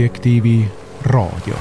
Objektiivi raadio.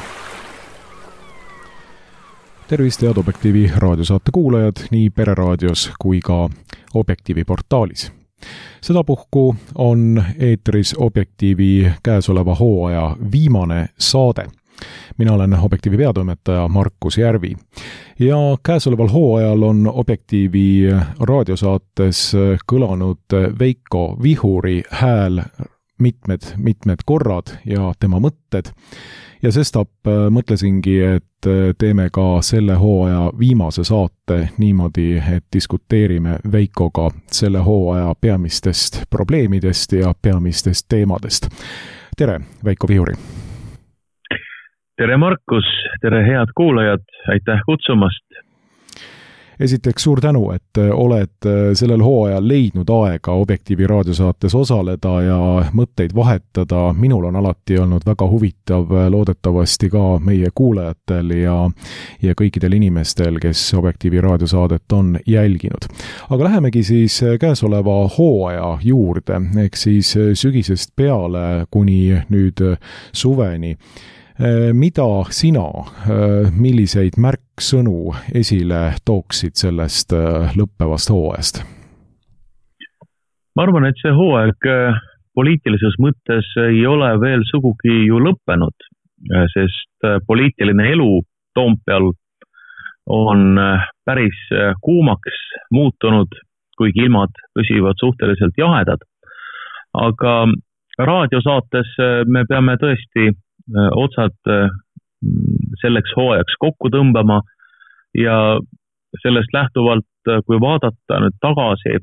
Tervist, head Objektiivi raadiosaate kuulajad nii Pereraadios kui ka Objektiivi portaalis. Sedapuhku on eetris Objektiivi käesoleva hooaja viimane saade. Mina olen Objektiivi peatoimetaja Markus Järvi ja käesoleval hooajal on Objektiivi raadiosaates kõlanud Veiko Vihuri hääl mitmed korrad ja tema mõtted. Ja sestap mõtlesingi, et teeme ka selle hooaja viimase saate niimoodi, et diskuteerime Veikoga selle hooaja peamistest probleemidest ja peamistest teemadest. Tere, Veiko Vihuri! Tere Markus, tere head kuulajad, aitäh kutsumast! Esiteks suur tänu, et oled sellel hooajal leidnud aega Objektiivi raadiosaates osaleda ja mõtteid vahetada. Minul on alati olnud väga huvitav, loodetavasti ka meie kuulajatel ja kõikidel inimestel, kes Objektiivi raadiosaadet on jälginud. Aga lähemegi siis käesoleva hooaja juurde, ehk siis sügisest peale kuni nüüd suveni. Mida sina, milliseid märksõnu esile tooksid sellest lõppevast hooajast? Ma arvan, et see hooaeg poliitilises mõttes ei ole veel sugugi ju lõppenud, sest poliitiline elu Toompeal on päris kuumaks muutunud, kuigi ilmad püsivad suhteliselt jahedad. Aga raadiosaates me peame tõesti otsad selleks hooajaks kokku tõmbama ja sellest lähtuvalt, kui vaadata nüüd tagasi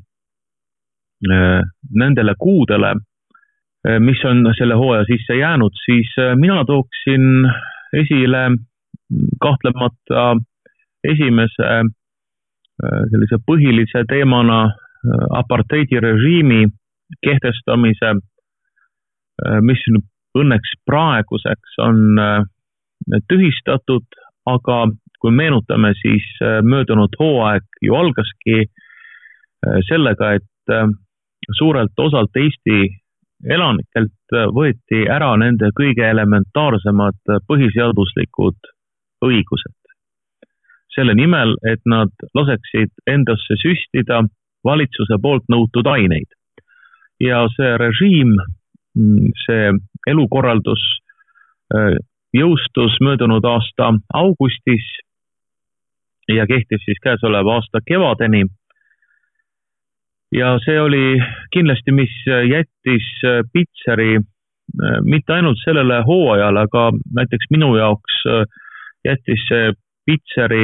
nendele kuudele, mis on selle hooaja sisse jäänud, siis mina tooksin esile kahtlemata esimese sellise põhilise teemana apartheidirežiimi kehtestamise, mis õnneks praeguseks on tühistatud, aga kui meenutame, siis möödunud hooaeg ju algaski sellega, et suurelt osalt Eesti elanikelt võeti ära nende kõige elementaarsemad põhiseaduslikud õigused. Selle nimel, et nad laseksid endasse süstida valitsuse poolt nõutud aineid. Ja see režiim, see elukorraldus jõustus möödunud aasta augustis ja kehtis siis käesoleva aasta kevadeni. Ja see oli kindlasti, mis jättis pitseri mitte ainult sellele hooajale, aga näiteks minu jaoks jättis see pitseri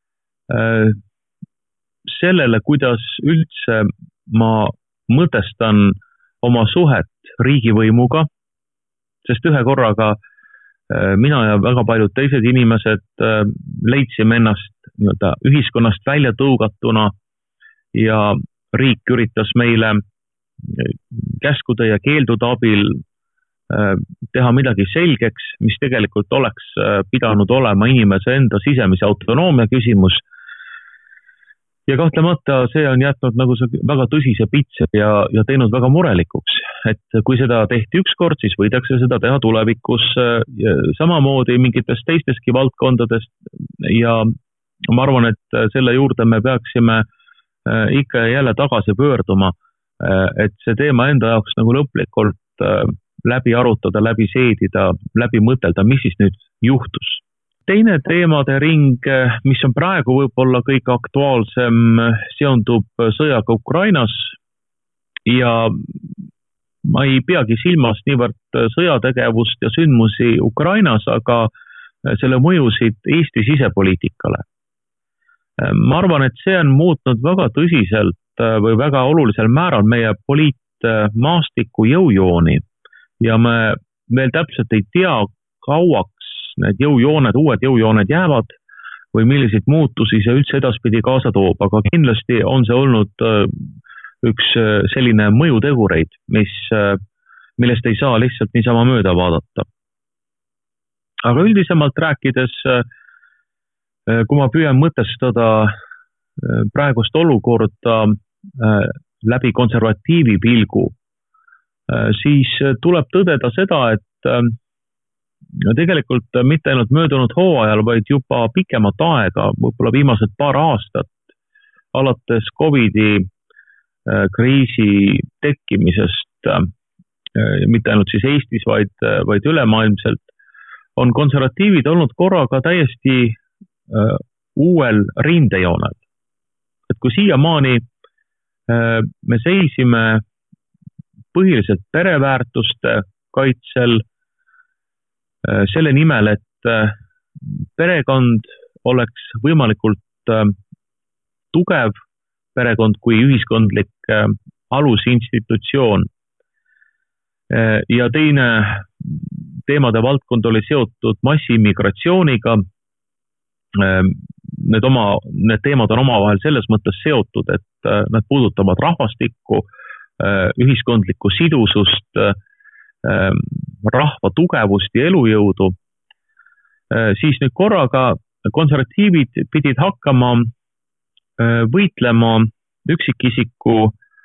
sellele, kuidas üldse ma mõtestan oma suhet riigivõimuga, sest ühe korraga mina ja väga paljud teised inimesed leidsime ennast ühiskonnast välja tõugatuna ja riik üritas meile käskude ja keeldude abil teha midagi selgeks, mis tegelikult oleks pidanud olema inimese enda sisemise autonoomia küsimus. Ja kahtlemata see on jätnud nagu väga tõsise pitseri ja teinud väga murelikuks, et kui seda tehti ükskord, siis võidakse seda teha tulevikus samamoodi mingitest teisteski valdkondadest ja ma arvan, et selle juurde me peaksime ikka jälle tagasi pöörduma, et see teema enda jaoks nagu lõplikult läbi arutada, läbi seedida, läbi mõtelda, mis siis nüüd juhtus. Teine teemade ring, mis on praegu võib-olla kõige aktuaalsem, seondub sõjaga Ukrainas ja ma ei peagi silmas niivõrd sõjategevust ja sündmusi Ukrainas, aga selle mõjusid Eesti sisepoliitikale. Ma arvan, et see on muutnud väga tõsiselt või väga olulisel määral meie poliitmaastiku jõujooni ja me veel täpselt ei tea, kauaks need jõujooned, uued jõujooned jäävad või milliseid muutusi see üldse edaspidi kaasa toob, aga kindlasti on see olnud üks selline mõjutegureid, millest ei saa lihtsalt niisama mööda vaadata. Aga üldisemalt rääkides, kui ma püüan mõtestada praegust olukorda läbi konservatiivi pilgu, siis tuleb tõdeda seda, et tegelikult mitte ainult möödunud hooajal, vaid juba pikemat aega, võib-olla viimased paar aastat, alates COVID-i kriisi tekkimisest, mitte ainult siis Eestis, vaid ülemaailmselt, on konservatiivid olnud korraga täiesti uuel rindejoonel. Et kui siiamaani me seisime põhiliselt pereväärtuste kaitsel, selle nimel, et perekond oleks võimalikult tugev perekond kui ühiskondlik alusinstitutsioon. Ja teine teemade valdkond oli seotud massiimmigratsiooniga. Need teemad on omavahel selles mõttes seotud, et nad puudutavad rahvastikku, ühiskondlikku sidusust, rahva tugevust ja elujõudu. Siis nüüd korraga konservatiivid pidid hakkama võitlema üksikisiku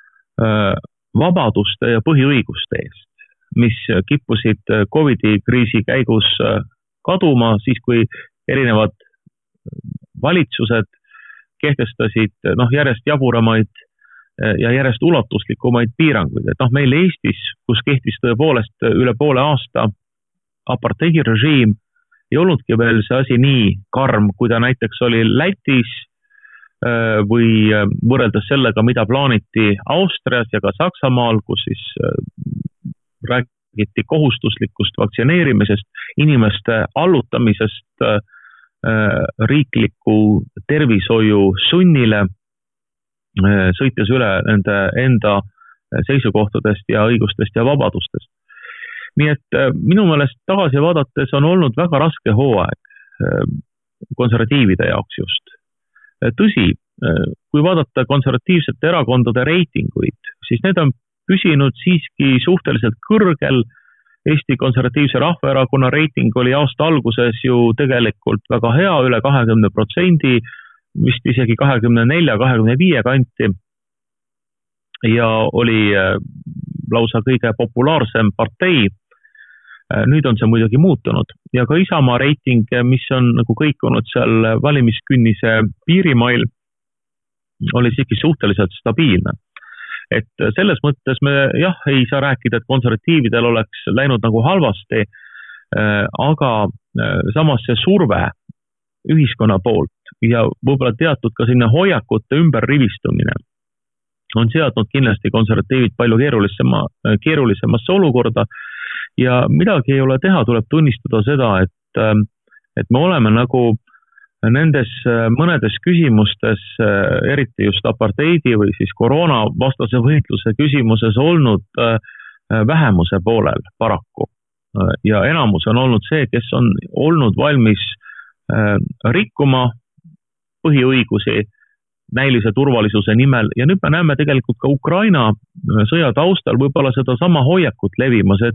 vabaduste ja põhiõiguste eest, mis kippusid COVID-i kriisi käigus kaduma, siis kui erinevad valitsused kehtestasid järjest jaburamaid ja järjest ulatuslikumaid piiranguid. Et meil Eestis, kus kehtis tõepoolest üle poole aasta apartheidirežiim, ei olnudki veel see asi nii karm, kui ta näiteks oli Lätis või võrreldes sellega, mida plaaniti Austrias ja ka Saksamaal, kus siis räägiti kohustuslikust vaktsineerimisest, inimeste allutamisest riikliku tervishoiu sunnile, sõites üle nende enda seisukohtadest ja õigustest ja vabadustest. Nii et minu meelest tagasi vaadates on olnud väga raske hooaeg konservatiivide jaoks just. Tõsi, kui vaadata konservatiivsete erakondade reitinguid, siis need on püsinud siiski suhteliselt kõrgel. Eesti Konservatiivse Rahvaerakonna reiting oli aasta alguses ju tegelikult väga hea, üle 20%, vist isegi 24-25 kanti ja oli lausa kõige populaarsem partei. Nüüd on see muidugi muutunud ja ka Isamaa reiting, mis on nagu kõikunud seal valimiskünnise piirimail, oli siiski suhteliselt stabiilne. Et selles mõttes me ei saa rääkida, et konservatiividel oleks läinud nagu halvasti, aga samas see surve ühiskonna poolt ja võib-olla teatud ka sinna hoiakute ümberrivistumine on seadnud kindlasti konservatiivid palju keerulisemasse olukorda ja midagi ei ole teha, tuleb tunnistada seda, et me oleme nagu nendes mõnedes küsimustes, eriti just apartheidi või siis koroona vastase võitluse küsimuses olnud vähemuse poolel paraku. Ja enamus on olnud see, kes on olnud valmis rikkuma põhiõigusi näilise turvalisuse nimel ja nüüd me näeme tegelikult ka Ukraina sõja taustal võib-olla seda sama hoiakut levimas,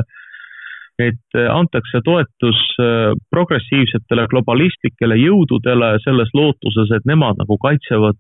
et antakse toetus progressiivsetele globalistlikele jõududele selles lootuses, et nemad nagu kaitsevad,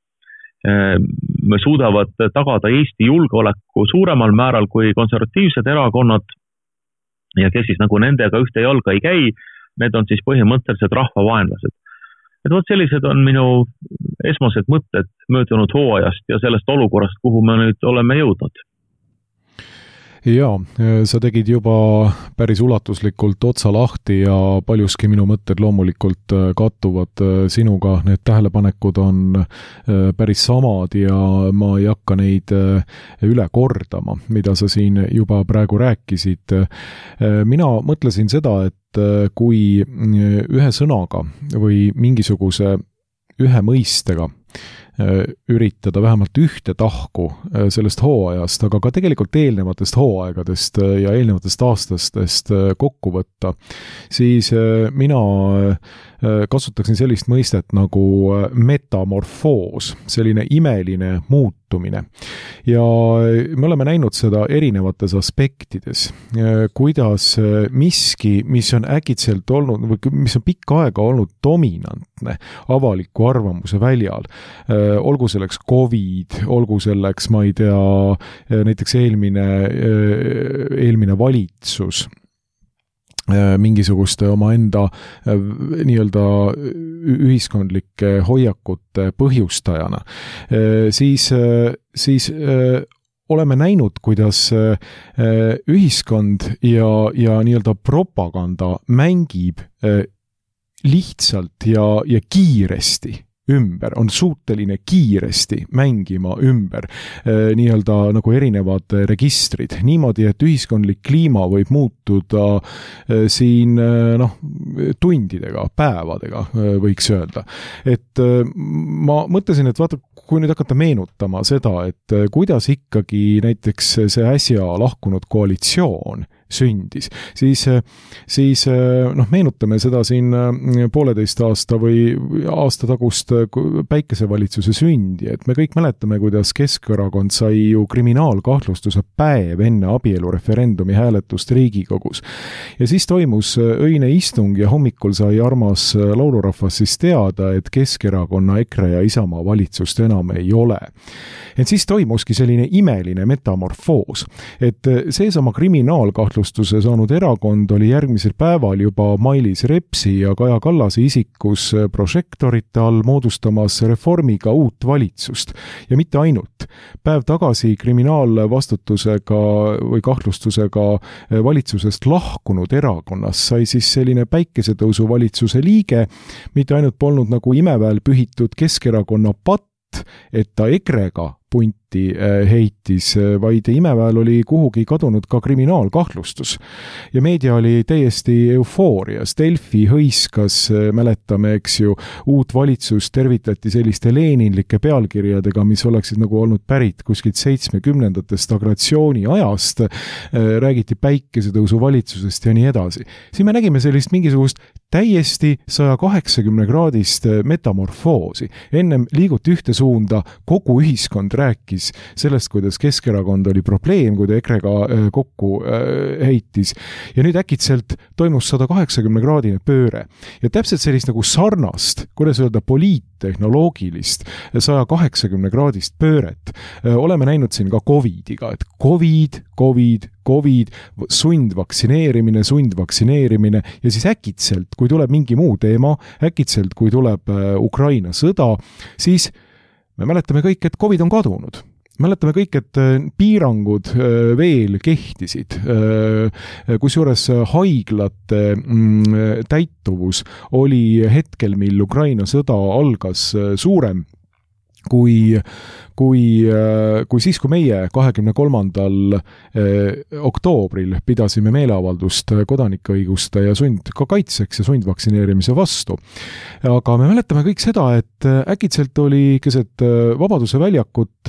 suudavad tagada Eesti julgeoleku suuremal määral kui konservatiivsed erakonnad ja kes siis nagu nendega ühte jalga ei käi, need on siis põhimõtteliselt rahvavaenlased. Et võt sellised on minu esmased mõtted möödunud hooajast ja sellest olukorrast, kuhu me nüüd oleme jõudnud. Jaa, sa tegid juba päris ulatuslikult otsa lahti ja paljuski minu mõtted loomulikult kattuvad sinuga. Need tähelepanekud on päris samad ja ma ei hakka neid üle kordama, mida sa siin juba praegu rääkisid. Mina mõtlesin seda, et kui ühe sõnaga või mingisuguse ühe mõistega üritada vähemalt ühte tahku sellest hooajast, aga ka tegelikult eelnevatest hooaegadest ja eelnevatest aastastest kokku võtta, siis mina kasutaksin sellist mõistet nagu metamorfoos, selline imeline muutumine. Ja me oleme näinud seda erinevates aspektides, kuidas miski, mis on äkitselt olnud, või mis on pikka aega olnud dominantne avaliku arvamuse väljal, olgu selleks COVID, olgu selleks, ma ei tea, näiteks eelmine valitsus, mingisuguste omaenda nii-öelda ühiskondlike hoiakute põhjustajana, siis oleme näinud, kuidas ühiskond ja nii-öelda propaganda mängib lihtsalt ja kiiresti ümber, on suuteline kiiresti mängima ümber nii-öelda nagu erinevad registrid. Niimoodi, et ühiskondlik kliima võib muutuda siin tundidega, päevadega võiks öelda. Et ma mõtlesin, et vaata, kui nüüd hakata meenutama seda, et kuidas ikkagi näiteks see äsja lahkunud koalitsioon sündis, siis meenutame seda siin 1,5 aasta või aasta tagust päikesevalitsuse sündi, et me kõik mäletame, kuidas Keskerakond sai ju kriminaalkahtlustuse päev enne abielureferendumi hääletust Riigikogus. Ja siis toimus öine istung ja hommikul sai armas laulurahvas siis teada, et Keskerakonna, EKRE ja Isamaa valitsust enam ei ole. Et siis toimuski selline imeline metamorfoos, et seesama kriminaalkahtlustuse saanud erakond oli järgmisel päeval juba Mailis Repsi ja Kaja Kallase isikus prožektorite all moodustamas reformiga uut valitsust. Ja mitte ainult. Päev tagasi kriminaalvastutusega või kahtlustusega valitsusest lahkunud erakonnas sai siis selline päikesetõusu valitsuse liige, mitte ainult polnud nagu imeväel pühitud Keskerakonna patt, et ta EKRE-ga punti heitis, vaid imeväel oli kuhugi kadunud ka kriminaalkahtlustus. Ja meedia oli täiesti eufoorias. Delfi hõiskas, mäletame, eks ju, uut valitsust tervitati selliste leeninlike pealkirjadega, mis oleksid nagu olnud pärit kuskilt 70ndate stagratsiooni ajast, räägiti päikesetõusu valitsusest ja nii edasi. Siin me nägime sellist mingisugust täiesti 180-kraadist metamorfoosi. Ennem liiguti ühte suunda, kogu ühiskond rääkis sellest, kuidas Keskerakond oli probleem, kui ta EKRE-ga kokku heitis. Ja nüüd äkitselt toimus 180-kraadine pööre. Ja täpselt sellist nagu sarnast, kuidas öelda, poliittehnoloogilist 180-kraadist pööret oleme näinud siin ka COVIDiga, et COVID, sundvaktsineerimine ja siis äkitselt, kui tuleb mingi muu teema, äkitselt, kui tuleb Ukraina sõda, siis me mäletame kõik, et COVID on kadunud. Mäletame kõik, et piirangud veel kehtisid, kusjuures haiglate täituvus oli hetkel, mil Ukraina sõda algas, suurem kui siis, kui meie 23. oktoobril pidasime meeleavaldust kodanikeõiguste ja ka kaitseks ja sundvaktsineerimise vastu. Aga me mäletame kõik seda, et äkitselt oli keset Vabaduse väljakut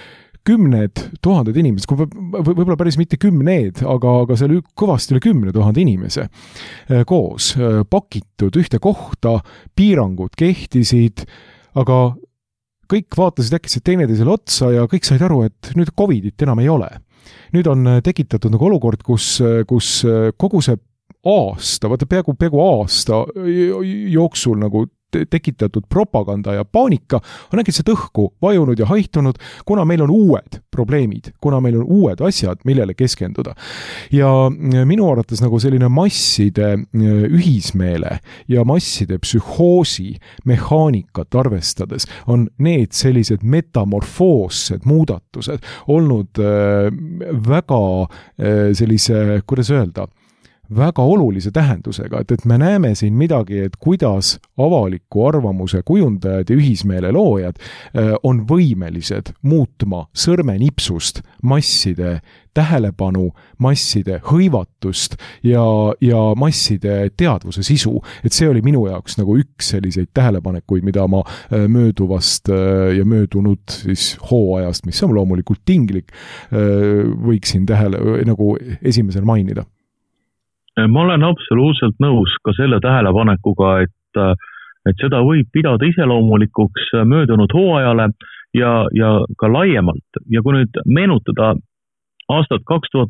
10 000 inimesed, võib-olla päris mitte 10, aga see oli kõvasti üle 10 000 inimese koos, pakitud ühte kohta, piirangud kehtisid, aga kõik vaatasid äkitselt teineteisele otsa ja kõik said aru, et nüüd COVIDit enam ei ole. Nüüd on tekitatud nagu olukord, kus kogu see aasta, peaaegu aasta jooksul nagu tekitatud propaganda ja paanika on äkitselt õhku vajunud ja haihtunud, kuna meil on uued probleemid, kuna meil on uued asjad, millele keskenduda. Ja minu arvates nagu selline masside ühismeele ja masside psühhoosi mehaanikat arvestades on need sellised metamorfoossed muudatused olnud väga sellise, kuidas öelda, väga olulise tähendusega, et me näeme siin midagi, et kuidas avaliku arvamuse kujundajad ja ühismeele loojad on võimelised muutma sõrmenipsust masside tähelepanu, masside hõivatust ja masside teadvuse sisu. Et see oli minu jaoks nagu üks selliseid tähelepanekuid, mida ma mööduvast ja möödunud siis hooajast, mis on loomulikult tinglik, võiksin nagu esimesel mainida. Ma olen absoluutselt nõus ka selle tähelepanekuga, et seda võib pidada iseloomulikuks möödunud hooajale ja ka laiemalt. Ja kui nüüd meenutada aastat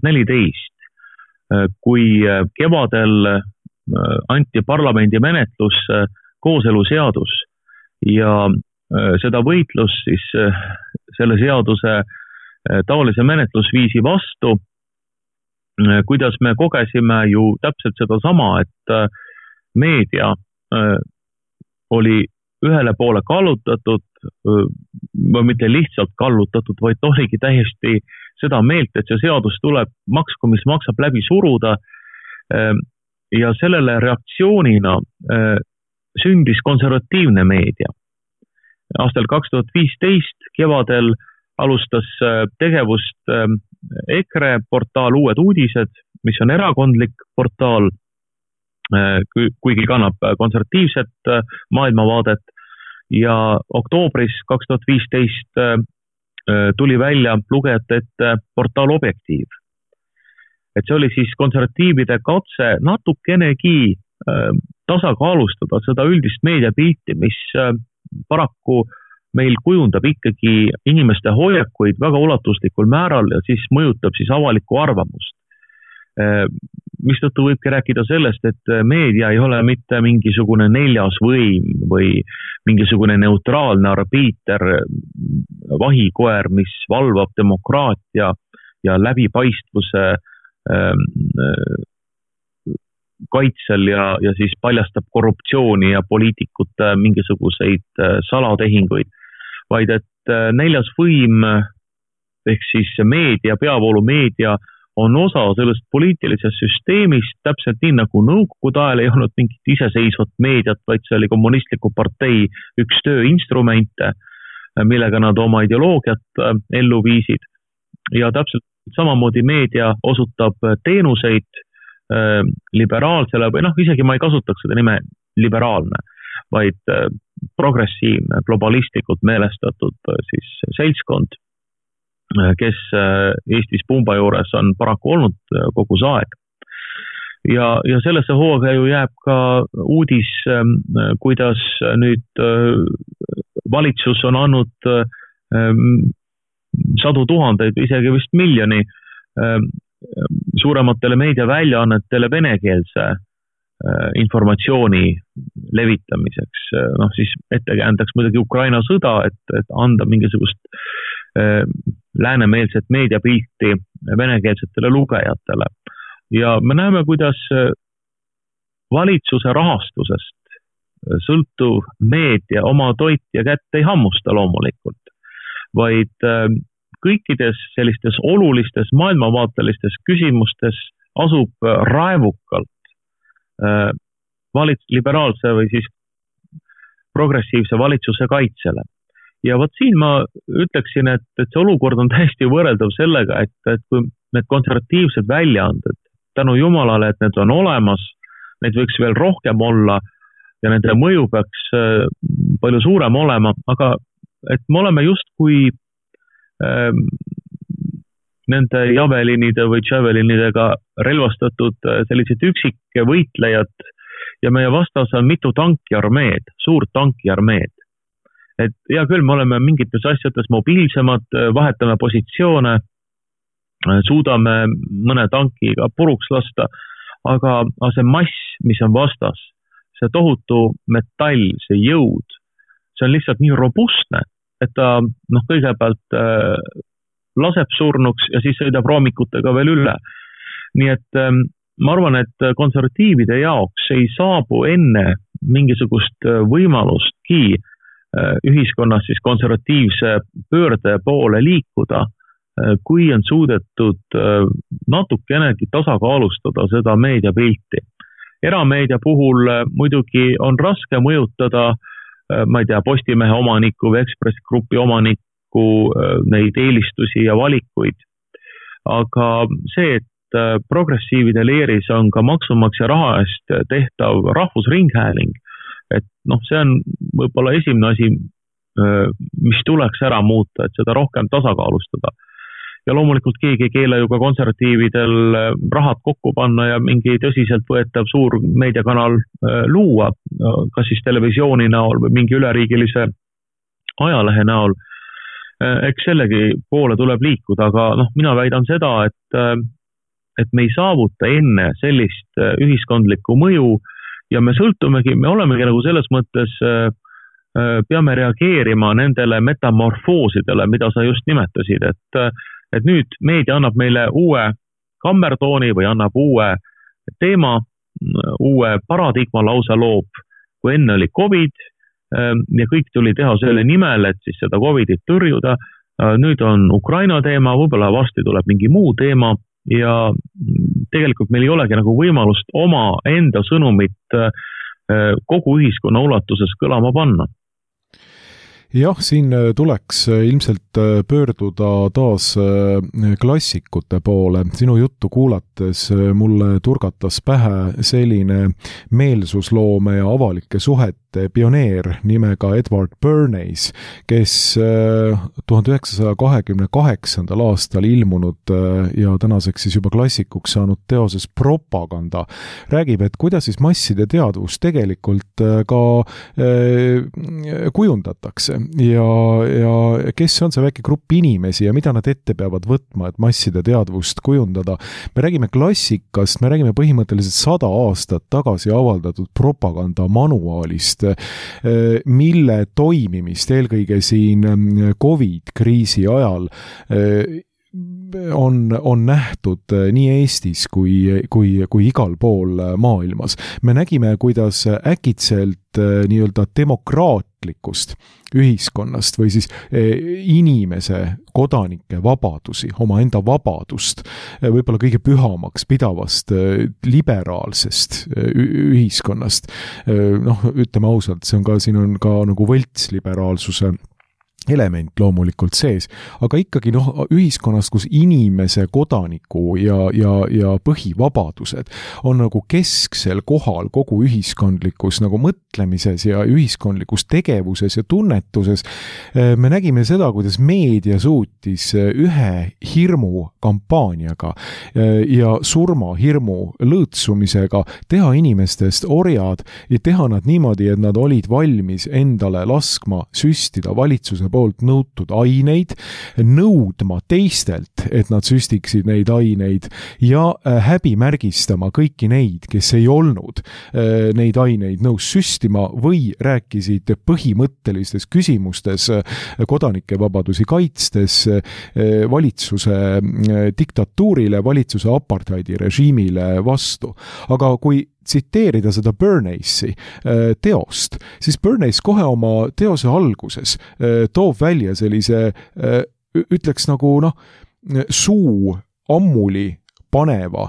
2014, kui kevadel anti parlamendi menetlus kooseluseadus ja seda võitlus siis selle seaduse taolise menetlusviisi vastu kuidas me kogesime ju täpselt seda sama, et meedia oli ühele poole kallutatud, või mitte lihtsalt kallutatud, vaid oligi täiesti seda meelt, et see seadus tuleb maksku, mis maksab läbi suruda. Ja sellele reaktsioonina sündis konservatiivne meedia. Aastal 2015 kevadel alustas tegevust EKRE portaal Uued uudised, mis on erakondlik portaal, kuigi kannab konservatiivset maailmavaadet, ja oktoobris 2015 tuli välja lugejate ette portaal Objektiiv. Et see oli siis konservatiivide katse natukenegi tasakaalustada seda üldist meediapilti, mis paraku meil kujundab ikkagi inimeste hoiakuid väga ulatuslikul määral ja siis mõjutab siis avalikku arvamust. Mistõttu võibki rääkida sellest, et meedia ei ole mitte mingisugune neljas võim või mingisugune neutraalne arbiiter, vahikoer, mis valvab demokraatia ja läbipaistvuse kaitsel ja siis paljastab korruptsiooni ja poliitikute mingisuguseid salatehinguid, vaid et neljas võim ehk siis meedia, peavoolumeedia on osa sellest poliitilisest süsteemist, täpselt nii nagu nõukogude ajal ei olnud mingit iseseisvat meediat, vaid see oli kommunistliku partei üks tööinstrumente, millega nad oma ideoloogiat ellu viisid ja täpselt samamoodi meedia osutab teenuseid liberaalsele või isegi ma ei kasutaks seda nime liberaalne, vaid progressiivne, globalistlikult meelestatud siis seltskond, kes Eestis Pumba juures on paraku olnud kogu see aeg. Ja sellesse hooga ju jääb ka uudis, kuidas nüüd valitsus on andnud sadu tuhandeid, isegi vist miljoni suurematele meediaväljaannetele venekeelse informatsiooni levitamiseks. Siis ettekäändaks muidugi Ukraina sõda, et anda mingisugust läänemeelset meediapilti venekeelsetele lugejatele. Ja me näeme, kuidas valitsuse rahastusest sõltuv meedia oma toitja kätte ei hammusta loomulikult, vaid kõikides sellistes olulistes maailmavaatelistes küsimustes asub raevukalt liberaalse või siis progressiivse valitsuse kaitsele. Ja vot siin ma ütleksin, et see olukord on täiesti võrreldav sellega, et kui need konservatiivsed väljaanded, tänu jumalale, et need on olemas, neid võiks veel rohkem olla ja nende mõju peaks palju suurem olema, aga et me oleme justkui nende javelinide või javelinidega relvastatud sellised üksike võitlejad ja meie vastas on mitu tankiarmeed, suurt tankiarmeed. Et hea küll, me oleme mingites asjades mobiilsemad, vahetame positsioone, suudame mõne tankiga puruks lasta, aga see mass, mis on vastas, see tohutu metall, see jõud, see on lihtsalt nii robustne, et ta kõigepealt laseb surnuks ja siis sõidab roomikutega veel üle. Nii et ma arvan, et konservatiivide jaoks ei saabu enne mingisugust võimalustki ühiskonnas siis konservatiivse pöörde poole liikuda, kui on suudetud natukenegi tasakaalustada seda meediapilti. Erameedia puhul muidugi on raske mõjutada, ma ei tea, Postimehe omaniku või Ekspress Grupi omaniku neid eelistusi ja valikuid. Aga see, et progressiivide leeris on ka maksumaksja raha eest tehtav rahvusringhääling, et see on võib-olla esimene asi, mis tuleks ära muuta, et seda rohkem tasakaalustada. Ja loomulikult keegi ei keela ju ka konservatiividel rahad kokku panna ja mingi tõsiselt võetav suur meediakanal luua, kas siis televisiooni näol või mingi üleriigilise ajalehe näol. Eks sellegi poole tuleb liikuda, aga mina väidan seda, et me ei saavuta enne sellist ühiskondlikku mõju ja me olemegi nagu selles mõttes peame reageerima nendele metamorfoosidele, mida sa just nimetasid, et nüüd meedia annab meile uue kammertooni või annab uue teema, uue paradigma lausa loob, kui enne oli COVID ja kõik tuli teha selle nimel, et siis seda COVIDit tõrjuda. Nüüd on Ukraina teema, võib-olla varsti tuleb mingi muu teema ja tegelikult meil ei olegi nagu võimalust oma enda sõnumit kogu ühiskonna ulatuses kõlama panna. Jah, siin tuleks ilmselt pöörduda taas klassikute poole. Sinu juttu kuulates mulle turgatas pähe selline meelsusloome ja avalike suhete pioneer nimega Edward Bernays, kes 1928. aastal ilmunud ja tänaseks siis juba klassikuks saanud teoses Propaganda räägib, et kuidas siis masside teadvust tegelikult ka kujundatakse ja kes on see väike grupp inimesi ja mida nad ette peavad võtma, et masside teadvust kujundada. Me räägime klassikast, me räägime põhimõtteliselt 100 aastat tagasi avaldatud propaganda manuaalist, mille toimimist eelkõige siin COVID-kriisi ajal on nähtud nii Eestis kui igal pool maailmas. Me nägime, kuidas äkitselt nii-öelda demokraatlikust ühiskonnast või siis inimese, kodanike vabadusi, omaenda vabadust, võib-olla kõige pühamaks pidavast liberaalsest ühiskonnast. Ütleme ausalt, siin on ka nagu võltsliberaalsuse element loomulikult sees, aga ikkagi ühiskonnast, kus inimese, kodaniku ja põhivabadused on nagu kesksel kohal kogu ühiskondlikus nagu mõtlemises ja ühiskondlikus tegevuses ja tunnetuses. Me nägime seda, kuidas meedia suutis ühe hirmu kampaaniaga ja surmahirmu lõõtsumisega teha inimestest orjad ja teha nad niimoodi, et nad olid valmis endale laskma süstida valitsuse poolt nõutud aineid, nõudma teistelt, et nad süstiksid neid aineid ja häbimärgistama kõiki neid, kes ei olnud neid aineid nõus süstima või rääkisid põhimõttelistes küsimustes kodanike vabadusi kaitstes valitsuse diktatuurile, valitsuse apartheidi režiimile vastu. Aga kui tsiteerida seda Bernaysi teost, siis Bernays kohe oma teose alguses toob välja sellise, ütleks nagu suu ammuli paneva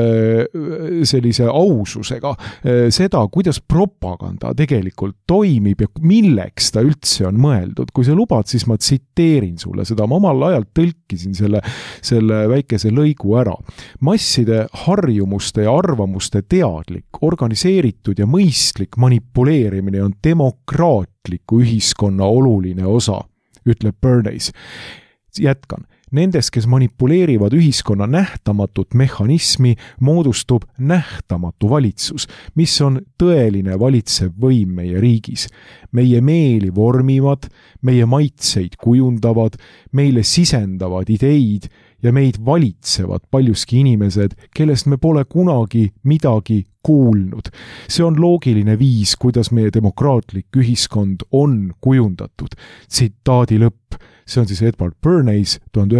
sellise aususega seda, kuidas propaganda tegelikult toimib ja milleks ta üldse on mõeldud. Kui sa lubad, siis ma tsiteerin sulle seda. Ma omal ajal tõlkisin selle väikese lõigu ära. Masside harjumuste ja arvamuste teadlik, organiseeritud ja mõistlik manipuleerimine on demokraatliku ühiskonna oluline osa, ütleb Bernays. Jätkan. Nendes, kes manipuleerivad ühiskonna nähtamatut mehhanismi, moodustub nähtamatu valitsus, mis on tõeline valitsev võim meie riigis. Meie meeli vormivad, meie maitseid kujundavad, meile sisendavad ideid ja meid valitsevad paljuski inimesed, kellest me pole kunagi midagi kuulnud. See on loogiline viis, kuidas meie demokraatlik ühiskond on kujundatud. Tsitaadi lõpp. See on siis Edward Bernays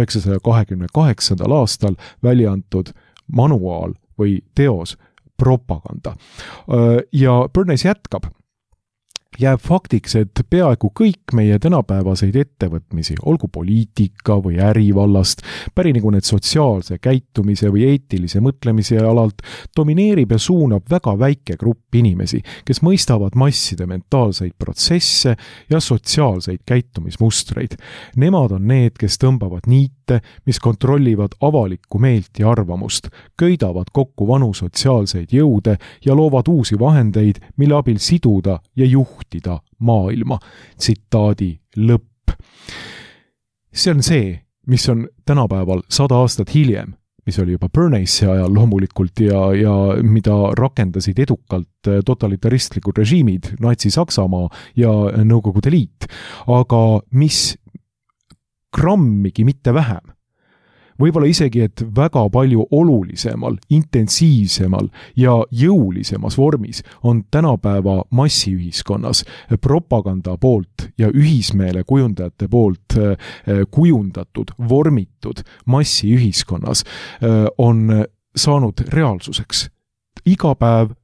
1928. aastal välja antud manuaal või teos Propaganda. Ja Bernays jätkab. Jääb faktiks, et peaaegu kõik meie tänapäevaseid ettevõtmisi, olgu poliitika või ärivallast, pärinegu need sotsiaalse käitumise või eetilise mõtlemise alalt, domineerib ja suunab väga väike grupp inimesi, kes mõistavad masside mentaalseid protsesse ja sotsiaalseid käitumismustreid. Nemad on need, kes tõmbavad niite, mis kontrollivad avalikku meelt ja arvamust, köidavad kokku vanu sotsiaalseid jõude ja loovad uusi vahendeid, mille abil siduda ja juhtida maailma. Tsitaadi lõpp. See on see, mis on tänapäeval 100 aastat hiljem, mis oli juba Bernaysi ajal loomulikult ja mida rakendasid edukalt totalitaristlikud režiimid, Natsi-Saksamaa ja Nõukogude Liit, aga mis grammigi mitte vähem võib-olla isegi, et väga palju olulisemal, intensiivsemal ja jõulisemas vormis on tänapäeva massiühiskonnas propaganda poolt ja ühismeele kujundajate poolt kujundatud, vormitud massiühiskonnas on saanud reaalsuseks. Iga päev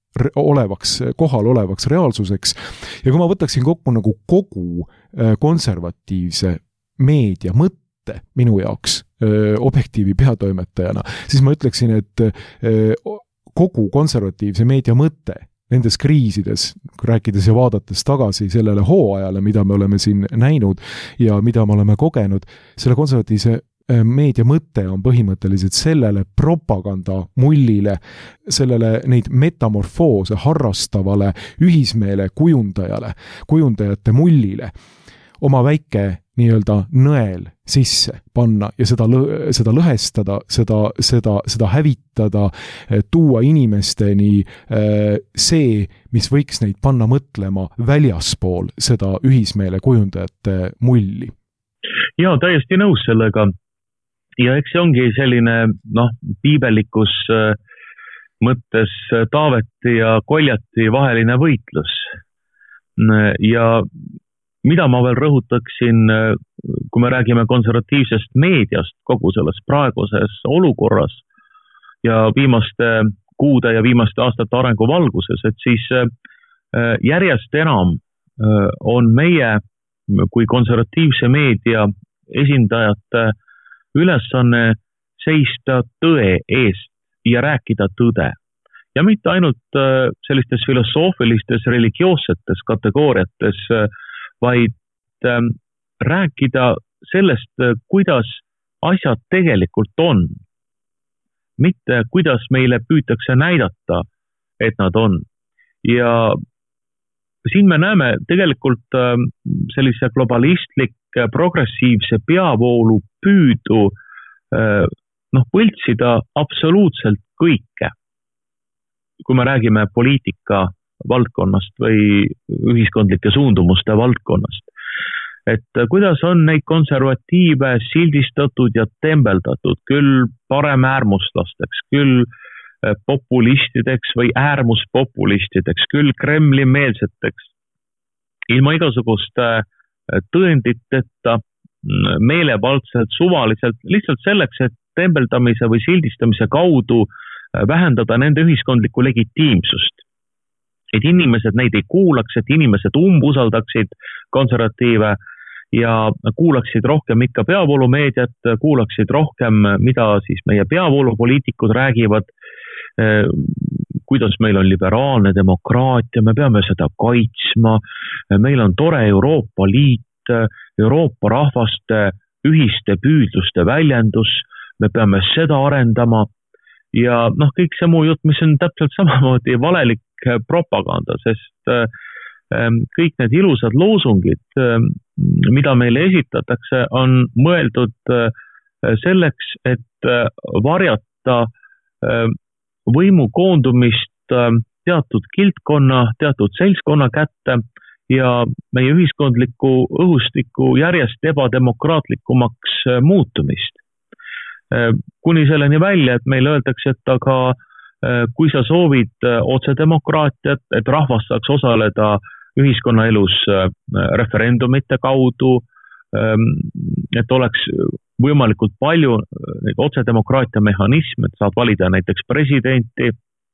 kohal olevaks reaalsuseks. Ja kui ma võtaksin kokku nagu kogu konservatiivse meedia mõtte minu jaoks Objektiivi peatoimetajana, siis ma ütleksin, et kogu konservatiivse meedia mõte nendes kriisides, rääkides ja vaadates tagasi sellele hooajale, mida me oleme siin näinud ja mida me oleme kogenud, selle konservatiivse meedia mõte on põhimõtteliselt sellele propaganda mullile, sellele neid metamorfoose harrastavale ühismeele kujundajate mullile oma väike nii-öelda nõel sisse panna ja seda lõhestada, seda hävitada, tuua inimesteni see, mis võiks neid panna mõtlema väljaspool seda ühismeele kujundajate mulli. Jaa, täiesti nõus sellega. Ja eks see ongi selline, piibellikus mõttes Taaveti ja Koljati vaheline võitlus. Ja mida ma veel rõhutaksin, kui me räägime konservatiivsest meediast kogu selles praeguses olukorras ja viimaste kuude ja viimaste aastate arengu valguses, et siis järjest enam on meie kui konservatiivse meedia esindajate ülesanne seista tõe eest ja rääkida tõde. Ja mitte ainult sellistes filosoofilistes, religioossetes kategooriates, vaid rääkida sellest, kuidas asjad tegelikult on. Mitte kuidas meile püütakse näidata, et nad on. Ja siin me näeme tegelikult sellise globalistlik, progressiivse peavoolu püüdu põltsida absoluutselt kõike. Kui me räägime poliitika valdkonnast või ühiskondlike suundumuste valdkonnast. Et kuidas on neid konservatiive sildistatud ja tembeldatud, küll paremäärmuslasteks, küll populistideks või äärmuspopulistideks, küll Kremli meelseteks, ilma igasuguste tõenditeta, meelevaldselt, suvaliselt, lihtsalt selleks, et tembeldamise või sildistamise kaudu vähendada nende ühiskondlikku legitiimsust. Et inimesed neid ei kuulaks, et inimesed umbusaldaksid konservatiive ja kuulaksid rohkem ikka peavoolumeediat, kuulaksid rohkem, mida siis meie peavoolupoliitikud räägivad, kuidas meil on liberaalne demokraatia, me peame seda kaitsma, meil on tore Euroopa Liit, Euroopa rahvaste ühiste püüdluste väljendus, me peame seda arendama ja kõik see muu jutt, mis on täpselt samamoodi valelik propaganda, sest kõik need ilusad loosungid, mida meile esitatakse, on mõeldud selleks, et varjata võimu koondumist teatud kildkonna, teatud seltskonna kätte ja meie ühiskondliku õhustiku järjest ebademokraatlikumaks muutumist. Kuni selleni välja, et meile öeldakse, et aga kui sa soovid otsedemokraatiat, et rahvas saaks osaleda ühiskonnaelus referendumite kaudu, et oleks võimalikult palju neid otsedemokraatia mehhanisme, et saad valida näiteks presidenti,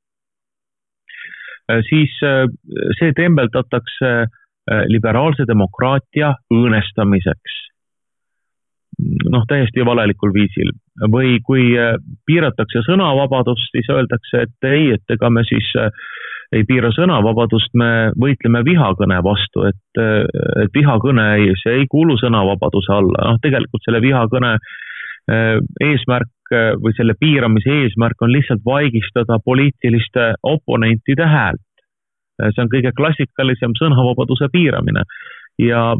siis see tembeldatakse liberaalse demokraatia õõnestamiseks. Täiesti valelikul viisil. Või kui piiratakse sõnavabadust, siis öeldakse, et ei, et ega me siis ei piira sõnavabadust, me võitleme vihakõne vastu, et vihakõne see ei kuulu sõnavabaduse alla. Tegelikult selle vihakõne eesmärk või selle piiramise eesmärk on lihtsalt vaigistada poliitiliste oponentide häält. See on kõige klassikalisem sõnavabaduse piiramine. Ja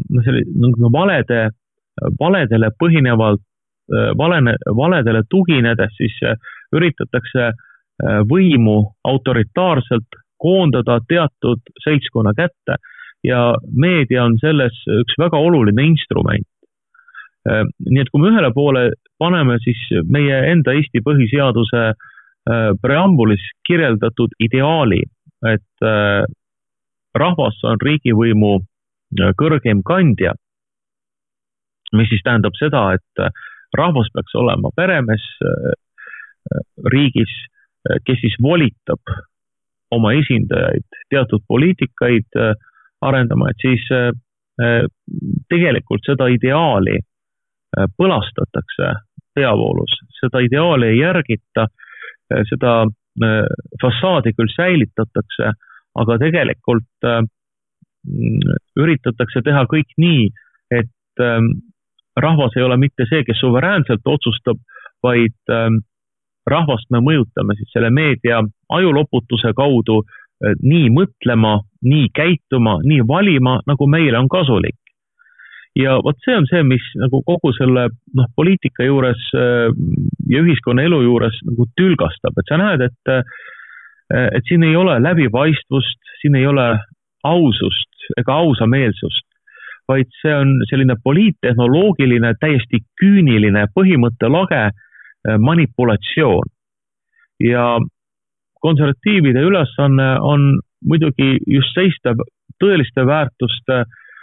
valedele põhinevalt, valedele tuginedes siis üritatakse võimu autoritaarselt koondada teatud seltskonna kätte ja meedia on selles üks väga oluline instrument. Nii et kui me ühele poole paneme siis meie enda Eesti põhiseaduse preambulis kirjeldatud ideaali, et rahvas on riigivõimu kõrgeim kandja, mis siis tähendab seda, et rahvas peaks olema peremees riigis, kes siis volitab oma esindajaid teatud poliitikaid arendama, et siis tegelikult seda ideaali põlastatakse peavoolus, seda ideaali ei järgita, seda fassaadi küll säilitatakse, aga tegelikult üritatakse teha kõik nii, et rahvas ei ole mitte see, kes suveräänselt otsustab, vaid rahvast me mõjutame siis selle meedia ajuloputuse kaudu nii mõtlema, nii käituma, nii valima, nagu meile on kasulik. Ja vot see on see, mis nagu kogu selle poliitika juures ja ühiskonna elu juures nagu tülgastab, et sa näed, et siin ei ole läbipaistvust, siin ei ole ausust ega ausameelsust, vaid see on selline poliittehnoloogiline, täiesti küüniline põhimõttelage manipulatsioon. Ja konservatiivide ülesanne on muidugi just seista tõeliste väärtuste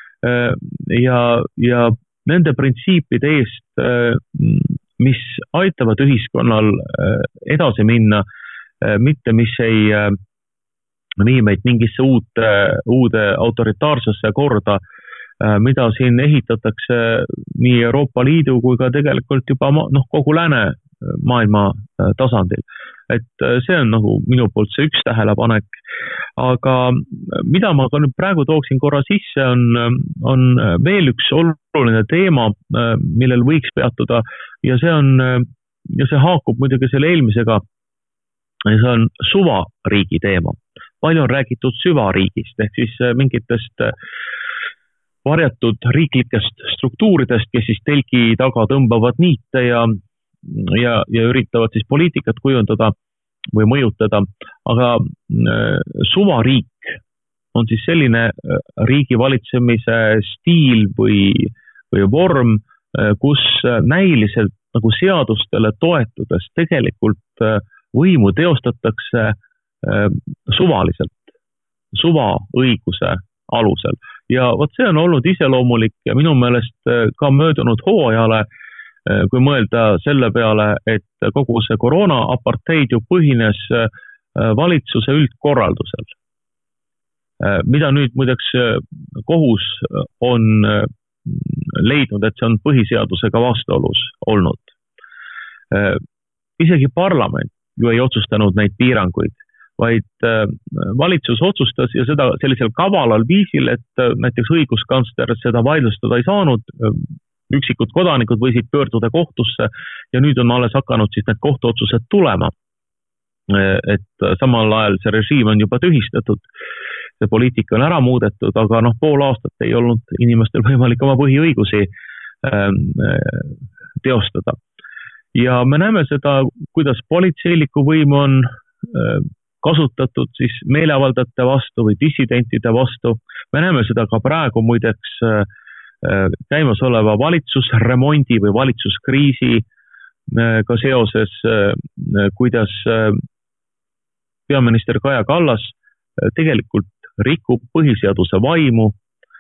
ja nende printsiipide eest, mis aitavad ühiskonnal edasi minna, mitte mis ei vii meid mingisse uude autoritaarsesse korda, mida siin ehitatakse nii Euroopa Liidu kui ka tegelikult juba kogu lääne maailma tasandil. Et see on nagu minu poolt see üks tähelepanek, aga mida ma ka nüüd praegu tooksin korra sisse, on veel üks oluline teema, millel võiks peatuda ja see haakub muidugi selle eelmisega, see on suvariigi teema. Palju on räägitud süvariigist, ehk siis mingitest varjatud riiklikest struktuuridest, kes siis telgi taga tõmbavad niite ja üritavad siis poliitikat kujundada või mõjutada, aga suvariik on siis selline riigi valitsemise stiil või vorm, kus näiliselt nagu seadustele toetudes tegelikult võimu teostatakse suvaliselt, suvaõiguse alusel. Ja vot see on olnud iseloomulik ja minu meelest ka möödunud hooajale, kui mõelda selle peale, et kogu see koroona apartheid ju põhines valitsuse üldkorraldusel, mida nüüd muideks kohus on leidnud, et see on põhiseadusega vastuolus olnud. Isegi parlament ju ei otsustanud neid piiranguid, vaid valitsus otsustas ja seda sellisel kavalal viisil, et näiteks õiguskantsler seda vaidlustada ei saanud, üksikud kodanikud võisid pöörduda kohtusse ja nüüd on alles hakanud siis need kohtuotsused tulema. Et samal ajal see režiim on juba tühistatud, see poliitika on ära muudetud, aga pool aastat ei olnud inimestel võimalik oma põhiõigusi teostada. Ja me näeme seda, kuidas politseilikku võimu on kasutatud siis meeleavaldajate vastu või dissidentide vastu. Me näeme seda ka praegu muideks käimasoleva valitsusremondi või valitsuskriisiga seoses, kuidas peaminister Kaja Kallas tegelikult rikub põhiseaduse vaimu.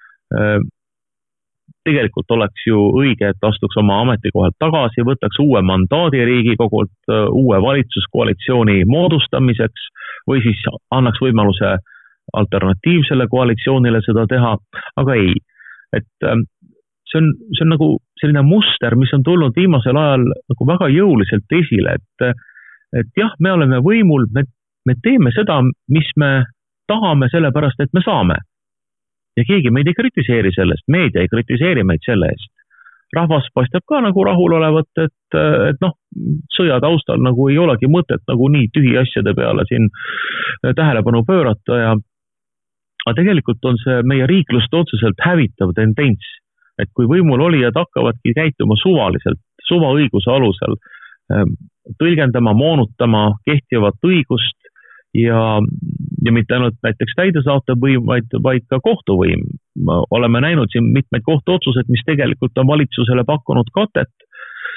Tegelikult oleks ju õige, et astuks oma ametikohalt tagasi, võtaks uue mandaadi Riigikogult uue valitsuskoalitsiooni moodustamiseks või siis annaks võimaluse alternatiivsele koalitsioonile seda teha, aga ei. Et see on nagu selline muster, mis on tulnud viimasel ajal nagu väga jõuliselt esile, et jah, me oleme võimul, me teeme seda, mis me tahame sellepärast, et me saame. Ja keegi meid ei kritiseeri sellest, meedia ei kritiseeri meid selle eest. Rahvas paistab ka nagu rahul olevat, et sõja taustal nagu ei olegi mõtet nagu nii tühi asjade peale siin tähelepanu pöörata aga tegelikult on see meie riiklust otseselt hävitav tendents, et kui võimul olijad hakkavadki käituma suvaliselt, suvaõiguse alusel, tõlgendama, moonutama kehtivat õigust ja mitte ainult näiteks täidesaatev võim, vaid ka kohtuvõim. Oleme näinud siin mitmeid kohtuotsused, mis tegelikult on valitsusele pakkunud katet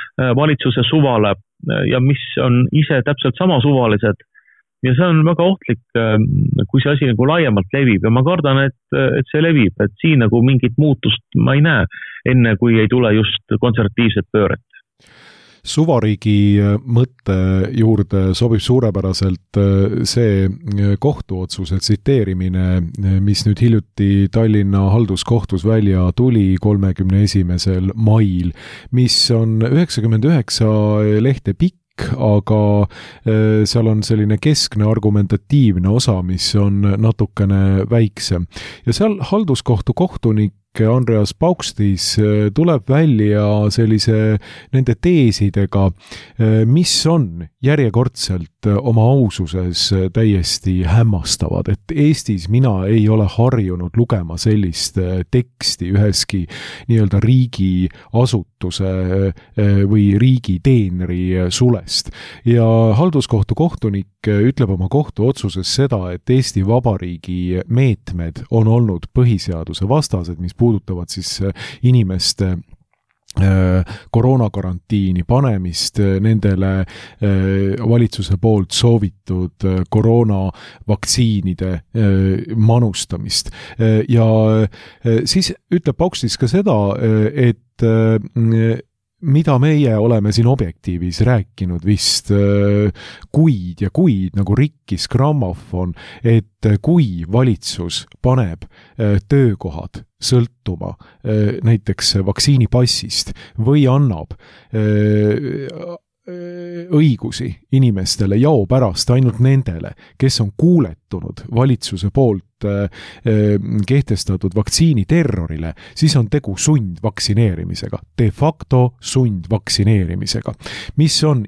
valitsuse suvale ja mis on ise täpselt sama suvalised. Ja see on väga ohtlik, kui see asi nagu laiemalt levib ja ma kardan, et see levib, et siin nagu mingit muutust ma ei näe, enne kui ei tule just konservatiivset pööret. Suvariigi mõtte juurde sobib suurepäraselt see kohtuotsuse tsiteerimine, mis nüüd hiljuti Tallinna halduskohtus välja tuli 31. mail, mis on 99 lehte pikk, aga seal on selline keskne argumentatiivne osa, mis on natukene väiksem. Ja seal halduskohtu kohtunik Andreas Paukstis tuleb välja sellise nende teesidega, mis on järjekordselt oma aususes täiesti hämmastavad, et Eestis mina ei ole harjunud lugema sellist teksti üheski nii-öelda riigiasutuse või riigiteenri sulest. Ja halduskohtu kohtunik ütleb oma kohtuotsuses seda, et Eesti Vabariigi meetmed on olnud põhiseaduse vastased, mis puudutavad siis inimeste koroonakarantiini panemist, nendele valitsuse poolt soovitud koroonavaktsiinide manustamist. Ja siis ütleb Paukstis ka seda, et mida meie oleme siin Objektiivis rääkinud vist kuid ja kuid nagu rikkis grammofon, et kui valitsus paneb töökohad sõltuma näiteks vaktsiinipassist või annab õigusi inimestele jao pärast ainult nendele, kes on kuuletunud valitsuse poolt kehtestatud vaktsiiniterrorile, siis on tegu sundvaktsineerimisega, de facto sundvaktsineerimisega, mis on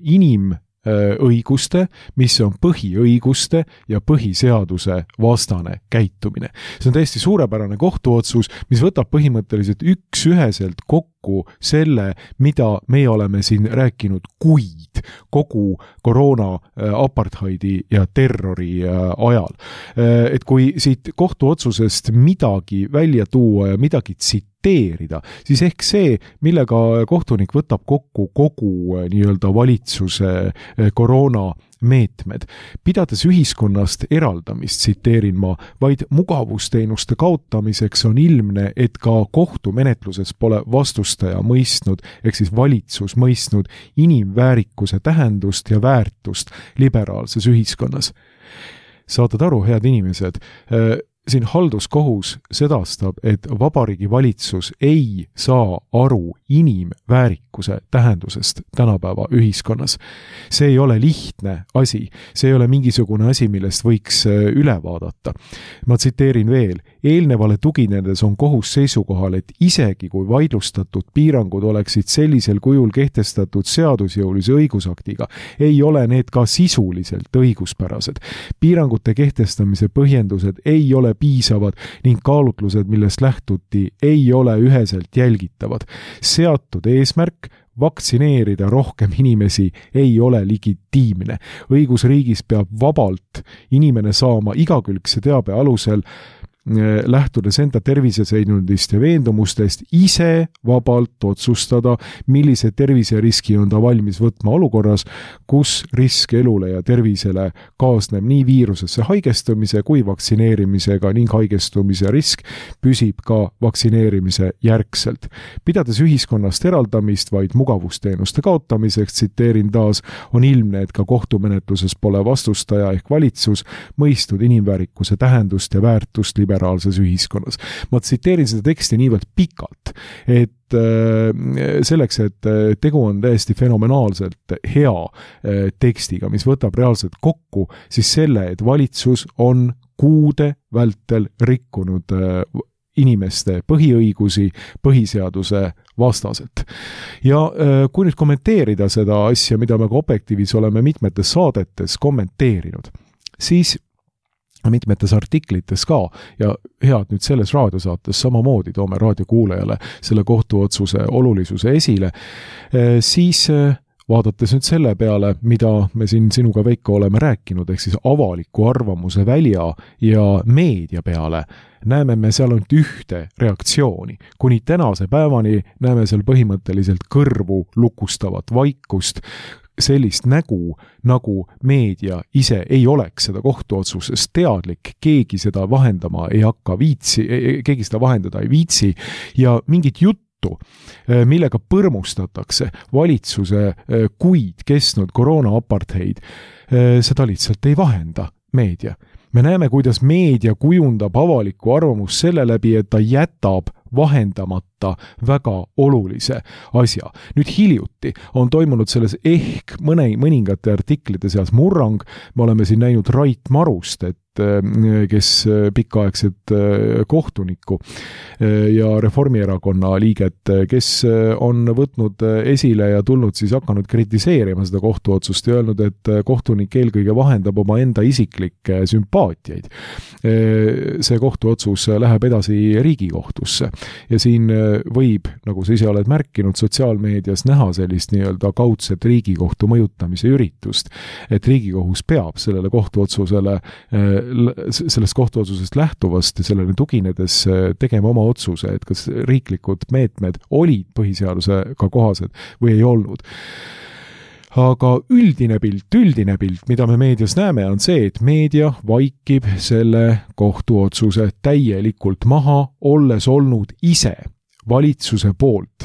õiguste, mis on põhiõiguste ja põhiseaduse vastane käitumine. See on täiesti suurepärane kohtuotsus, mis võtab põhimõtteliselt üksüheselt kokku selle, mida meie oleme siin rääkinud kuid kogu koroona apartheidi ja terrori ajal. Et kui siit kohtuotsusest midagi välja tuua ja midagi tsiteerida, siis ehk see, millega kohtunik võtab kokku kogu nii-öelda valitsuse koroona meetmed. Pidades ühiskonnast eraldamist, tsiteerin ma, vaid mugavusteenuste kaotamiseks on ilmne, et ka kohtumenetluses pole vastustaja mõistnud, ehk siis valitsus mõistnud inimväärikuse tähendust ja väärtust liberaalses ühiskonnas. Saatad aru, head inimesed, siin halduskohus sedastab, et Vabariigi Valitsus ei saa aru inimväärikuse tähendusest tänapäeva ühiskonnas. See ei ole lihtne asi, see ei ole mingisugune asi, millest võiks üle vaadata. Ma tsiteerin veel, eelnevale tuginedes on kohus seisukohal, et isegi kui vaidlustatud piirangud oleksid sellisel kujul kehtestatud seadusjõulise õigusaktiga, ei ole need ka sisuliselt õiguspärased. Piirangute kehtestamise põhjendused ei ole piisavad ning kaalutlused, millest lähtuti, ei ole üheselt jälgitavad. Seatud eesmärk vaktsineerida rohkem inimesi ei ole legitiimne. Õigusriigis peab vabalt inimene saama igakülgse teabe alusel lähtudes enda terviseseisundist ja veendumustest ise vabalt otsustada, millise terviseriski on ta valmis võtma olukorras, kus risk elule ja tervisele kaasneb nii viirusesse haigestumise kui vaktsineerimisega ning haigestumise risk püsib ka vaktsineerimise järgselt. Pidades ühiskonnast eraldamist vaid mugavusteenuste kaotamiseks, tsiteerin taas, on ilmne, et ka kohtumenetluses pole vastustaja ehk valitsus mõistnud inimväärikuse tähendust ja väärtust liberaalses ühiskonnas. Ma tsiteerin seda teksti niivõrd pikalt, et selleks, et tegu on täiesti fenomenaalselt hea tekstiga, mis võtab reaalselt kokku, siis selle, et valitsus on kuude vältel rikkunud inimeste põhiõigusi põhiseaduse vastaselt. Ja kui nüüd kommenteerida seda asja, mida me ka Objektiivis oleme mitmetes saadetes kommenteerinud, siis mitmetes artiklites ka ja head nüüd selles raadiosaates samamoodi toome raadiokuulajale selle kohtuotsuse olulisuse esile, siis vaadates nüüd selle peale, mida me siin sinuga, Veiko, oleme rääkinud, ehk siis avaliku arvamuse välja ja meedia peale, näeme me seal ainult ühte reaktsiooni. Kuni tänase päevani näeme seal põhimõtteliselt kõrvu lukustavat vaikust, sellist nägu, nagu meedia ise ei oleks seda kohtuotsusest teadlik, keegi seda vahendama ei hakka keegi seda vahendada ei viitsi ja mingit juttu, millega põrmustatakse valitsuse kuid kestnud koroona-apartheid, seda lihtsalt ei vahenda meedia. Me näeme, kuidas meedia kujundab avalikku arvamust selle läbi, et ta jätab vahendamata väga olulise asja. Nüüd hiljuti on toimunud selles ehk mõningate artiklite seas murrang. Me oleme siin näinud Rait Marust, kes pikaaegset kohtunikku ja Reformierakonna liiget, kes on võtnud esile ja tulnud siis hakanud kritiseerima seda kohtuotsust ja öelnud, et kohtunik eelkõige vahendab oma enda isiklikke sümpaatiaid. See kohtuotsus läheb edasi Riigikohtusse ja siin võib, nagu sa ise oled märkinud, sotsiaalmeedias näha sellist nii-öelda kaudset Riigikohtu mõjutamise üritust, et Riigikohus peab sellele kohtuotsusele sellest kohtuotsusest lähtuvast ja sellele tuginedes tegema oma otsuse, et kas riiklikud meetmed olid põhiseadusega kohased või ei olnud. Aga üldine pilt, mida me meedias näeme, on see, et meedia vaikib selle kohtuotsuse täielikult maha, olles olnud ise valitsuse poolt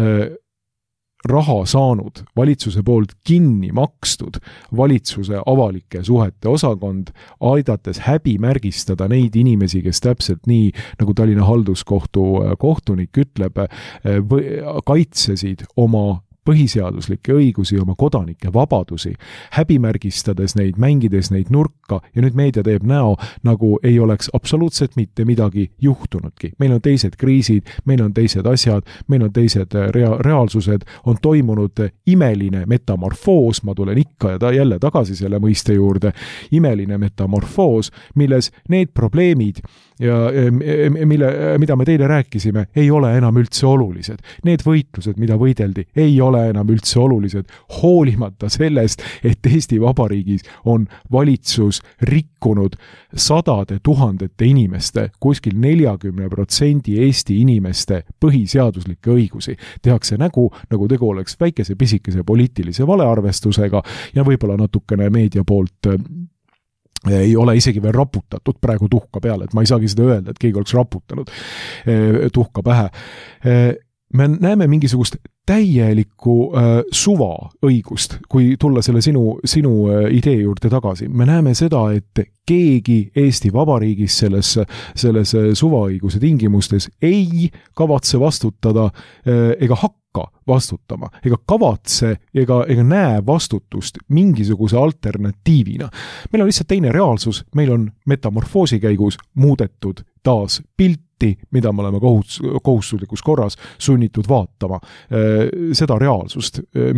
raha saanud, valitsuse poolt kinni makstud valitsuse avalike suhete osakond, aidates häbimärgistada neid inimesi, kes täpselt nii, nagu Tallinna halduskohtu kohtunik ütleb, kaitsesid oma põhiseaduslikke õigusi, oma kodanike vabadusi, häbimärgistades neid, mängides neid nurka ja nüüd meedia teeb näo, nagu ei oleks absoluutselt mitte midagi juhtunudki. Meil on teised kriisid, meil on teised asjad, meil on teised reaalsused, on toimunud imeline metamorfoos, ma tulen ikka ja jälle tagasi selle mõiste juurde, imeline metamorfoos, milles need probleemid ja mida me teile rääkisime, ei ole enam üldse olulised. Need võitlused, mida võideldi, ei ole enam üldse olulised, hoolimata sellest, et Eesti Vabariigis on valitsus rikkunud sadade tuhandete inimeste, kuskil 40% Eesti inimeste põhiseaduslikke õigusi. Tehakse nägu, nagu tegu oleks väikese pisikese poliitilise valearvestusega ja võib-olla natukene meedia poolt ei ole isegi veel raputatud praegu tuhka peale, et ma ei saagi seda öelda, et keegi oleks raputanud tuhka pähe. Me näeme mingisugust täielikku suva õigust, kui tulla selle sinu idee juurde tagasi. Me näeme seda, et keegi Eesti Vabariigis selles suvaõiguse tingimustes ei kavatse vastutada ega hakka vastutama, ega kavatse, ega näe vastutust mingisuguse alternatiivina. Meil on lihtsalt teine reaalsus, meil on metamorfoosi käigus muudetud taas pilti, mida me oleme kohustuslikus korras sunnitud vaatama. Seda reaalsust,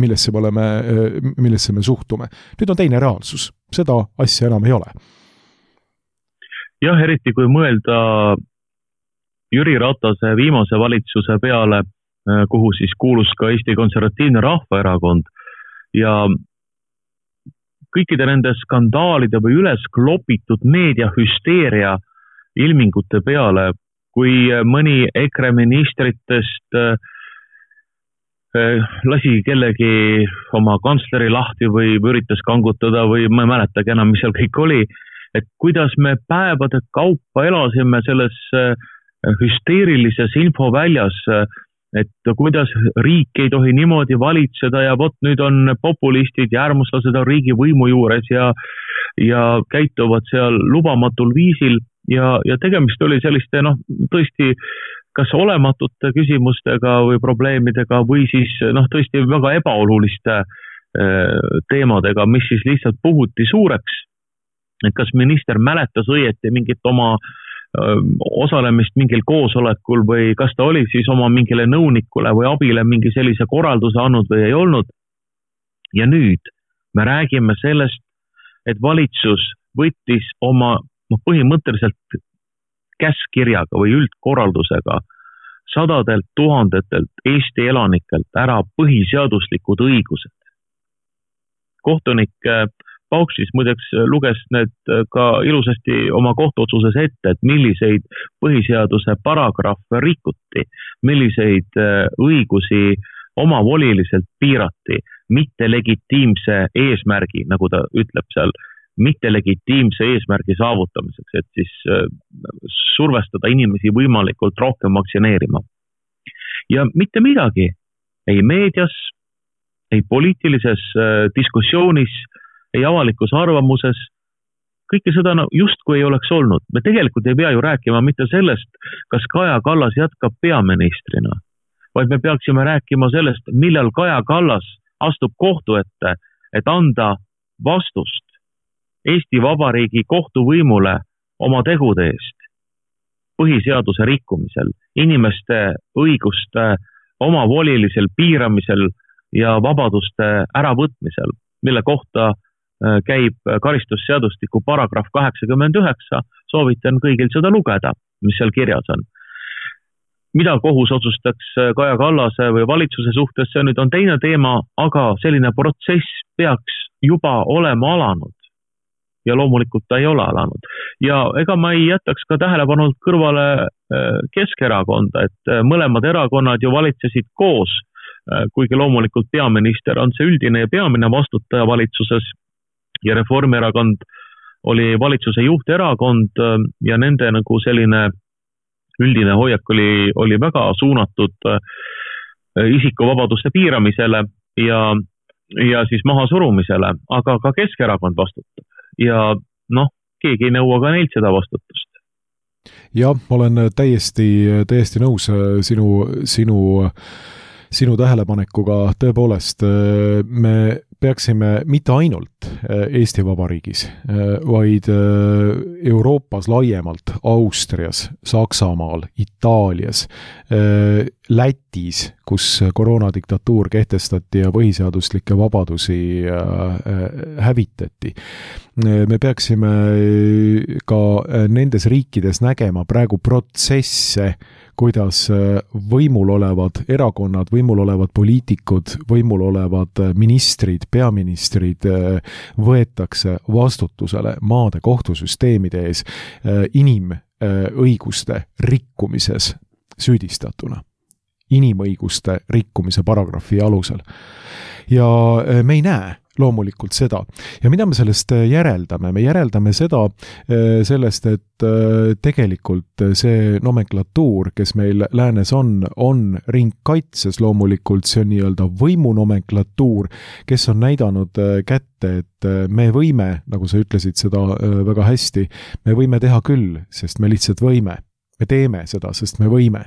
millesse me suhtume. Nüüd on teine reaalsus, seda asja enam ei ole. Jah, eriti kui mõelda Jüri Ratase viimase valitsuse peale, kuhu siis kuulus ka Eesti Konservatiivne Rahvaerakond ja kõikide nende skandaalide või üles klopitud meediahüsteeria ilmingute peale, kui mõni EKRE ministritest lasi kellegi oma kantsleri lahti või üritas kangutada või ma ei mäletagi enam, mis seal kõik oli, et kuidas me päevade kaupa elasime selles hüsteerilises infoväljas, et kuidas riik ei tohi niimoodi valitseda ja vot nüüd on populistid ja äärmuslased on riigi võimu juures ja käituvad seal lubamatul viisil ja tegemist oli selliste tõesti kas olematute küsimustega või probleemidega või siis tõesti väga ebaoluliste teemadega, mis siis lihtsalt puhuti suureks. Et kas minister mäletas õieti mingit oma osalemist mingil koosolekul või kas ta oli siis oma mingile nõunikule või abile mingi sellise korralduse andnud või ei olnud. Ja nüüd me räägime sellest, et valitsus võttis oma põhimõtteliselt käskirjaga või üldkorraldusega sadadelt tuhandetelt Eesti elanikelt ära põhiseaduslikud õigused. kohtunik Pauksis muideks luges need ka ilusasti oma kohtuotsuses ette, et milliseid põhiseaduse paragrahve rikuti, milliseid õigusi omavoliliselt piirati, mitte legitiimse eesmärgi, nagu ta ütleb seal, mitte legitiimse eesmärgi saavutamiseks, et siis survestada inimesi võimalikult rohkem vaktsineerima. Ja mitte midagi, ei meedias, ei poliitilises diskussioonis, ei avalikus arvamuses, kõike seda justkui ei oleks olnud. Me tegelikult ei pea ju rääkima mitte sellest, kas Kaja Kallas jätkab peaministrina, vaid me peaksime rääkima sellest, millal Kaja Kallas astub kohtu ette, et anda vastust Eesti Vabariigi kohtuvõimule oma tegude eest, põhiseaduse rikkumisel, inimeste õiguste omavolilisel piiramisel ja vabaduste äravõtmisel, mille kohta käib karistusseadustiku paragrahv 89, soovitan kõigil seda lugeda, mis seal kirjas on. Mida kohus otsustaks Kaja Kallase või valitsuse suhtes, see nüüd on teine teema, aga selline protsess peaks juba olema alanud. Ja loomulikult ta ei ole alanud. Ja ega ma ei jätaks ka tähelepanult kõrvale Keskerakonda, et mõlemad erakonnad ju valitsesid koos, kuigi loomulikult peaminister on see üldine ja peamine vastutaja valitsuses ja Reformierakond oli valitsuse juhterakond ja nende nagu selline üldine hoiak oli väga suunatud isikuvabaduste piiramisele ja siis maha surumisele, aga ka Keskerakond vastutab. Ja keegi ei nõua ka neilt seda vastutust. Jah, ma olen täiesti nõus sinu tähelepanekuga. Tõepoolest, me peaksime mitte ainult Eesti Vabariigis, vaid Euroopas laiemalt, Austrias, Saksamaal, Itaalias, Lätis, kus koroonadiktatuur kehtestati ja põhiseaduslikke vabadusi hävitati. Me peaksime ka nendes riikides nägema praegu protsesse, kuidas võimul olevad erakonnad, võimul olevad poliitikud, võimul olevad ministrid, peaministrid võetakse vastutusele maade kohtusüsteemide ees inimõiguste rikkumises süüdistatuna. Inimõiguste rikkumise paragrahvi alusel. Ja me ei näe loomulikult seda. Ja mida me sellest järeldame? Me järeldame seda sellest, et tegelikult see nomenklatuur, kes meil läänes on ringkaitses loomulikult, see on nii-öelda võimunomenklatuur, kes on näidanud kätte, et me võime, nagu sa ütlesid seda väga hästi, me võime teha küll, sest me lihtsalt võime. Me teeme seda, sest me võime.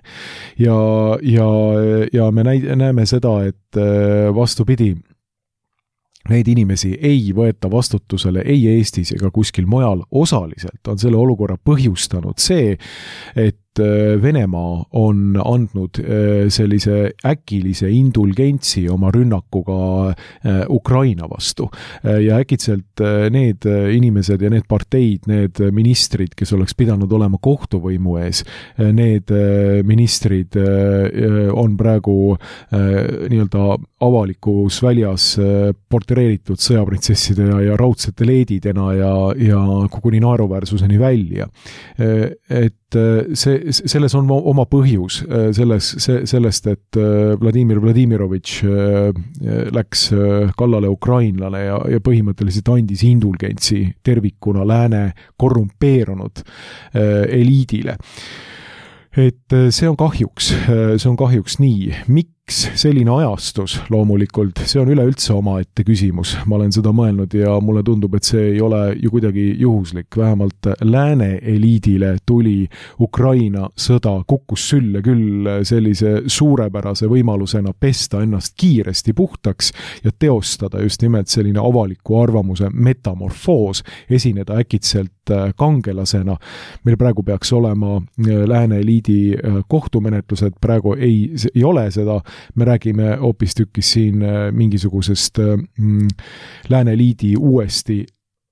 Ja me näeme seda, et vastupidi, neid inimesi ei võeta vastutusele ei Eestis ega kuskil mujal. Osaliselt on selle olukorra põhjustanud see, et Venemaa on andnud sellise äkilise indulgentsi oma rünnakuga Ukraina vastu. Ja äkitselt need inimesed ja need parteid, need ministrid, kes oleks pidanud olema kohtuvõimu ees, need ministrid on praegu nii-öelda avalikus väljas portreeritud sõjaprintsesside ja raudsete leedidena ja koguni naeruväärsuseni välja. Et selles on oma põhjus sellest, et Vladimir Vladimirovitš läks kallale ukrainlane ja põhimõtteliselt andis indulgentsi tervikuna lääne korrumpeerunud eliidile. Et see on kahjuks nii. Miks selline ajastus loomulikult? See on üleüldse omaette küsimus. Ma olen seda mõelnud ja mulle tundub, et see ei ole ju kuidagi juhuslik. Vähemalt lääne eliidile tuli Ukraina sõda, kukkus sülle küll sellise suurepärase võimalusena pesta ennast kiiresti puhtaks ja teostada just nimelt selline avaliku arvamuse metamorfoos, esineda äkitselt kangelasena. Meil praegu peaks olema lääne eliidi kohtumenetlused, praegu ei ole seda. Me räägime hoopistükkis siin mingisugusest lääne eliidi uuesti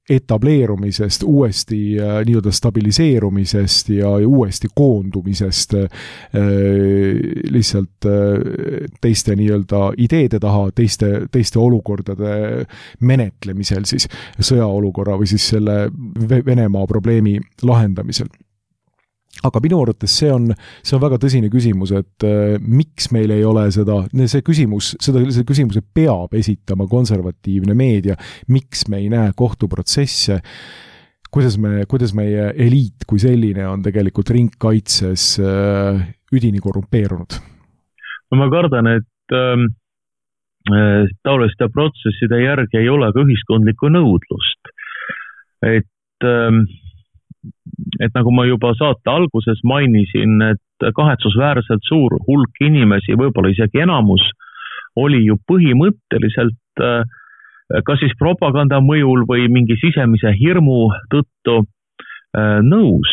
etableerumisest, uuesti nii-öelda stabiliseerumisest ja uuesti koondumisest lihtsalt teiste nii-öelda ideede taha, teiste olukordade menetlemisel siis sõjaolukorra või siis selle Venemaa probleemi lahendamisel. Aga minu arvates see on väga tõsine küsimus, et miks meil ei ole see küsimuse peab esitama konservatiivne meedia, miks me ei näe kohtuprotsesse, kuidas meie eliit kui selline on tegelikult ringkaitses üdini korrumpeerunud? No ma kardan, et taoliste protsesside järgi ei ole ka ühiskondlikku nõudlust. Et nagu ma juba saate alguses mainisin, et kahetsusväärselt suur hulk inimesi, võib-olla isegi enamus, oli ju põhimõtteliselt kas siis propaganda mõjul või mingi sisemise hirmu tõttu nõus